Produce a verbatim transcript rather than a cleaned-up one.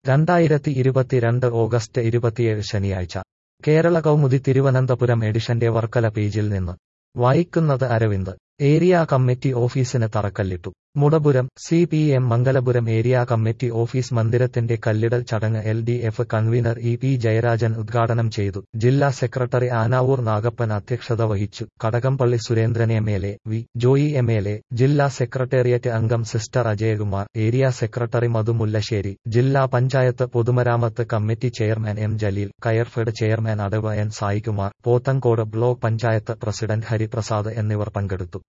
രണ്ടായിരത്തി ഇരുപത്തിരണ്ട് ഓഗസ്റ്റ് ഇരുപത്തിയേഴ് ശനിയാഴ്ച കേരള കൗമുദി തിരുവനന്തപുരം എഡിഷന്റെ വർക്കല പേജിൽ നിന്ന് വായിക്കുന്നത് അരവിന്ദ്. ഏരിയ കമ്മിറ്റി ഓഫീസിന് തറക്കല്ലിട്ടു. Mudapuram. C P M Mangalapuram area committee office മന്ദിരത്തിന്റെ കല്ലിടൽ ചടങ്ങ് L D F convener E P Jayarajan ഉദ്ഘാടനം ചെയ്തു. ജില്ലാ സെക്രട്ടറി ആനാവൂർ നാഗപ്പൻ അധ്യക്ഷത വഹിച്ചു. Kadakampally Surendran M L A, V Joy M L A, ജില്ലാ സെക്രട്ടേറിയറ്റ് അംഗം sister Ajayakumar, area secretary Madhu Mullassery, ജില്ലാ പഞ്ചായത്ത് പൊതുമരാമത്ത് committee chairman M Jaleel, Coirfed chairman അടവ് N Saikumar, Pothencode block panchayat president Hariprasad എന്നിവർ പങ്കെടുത്തു.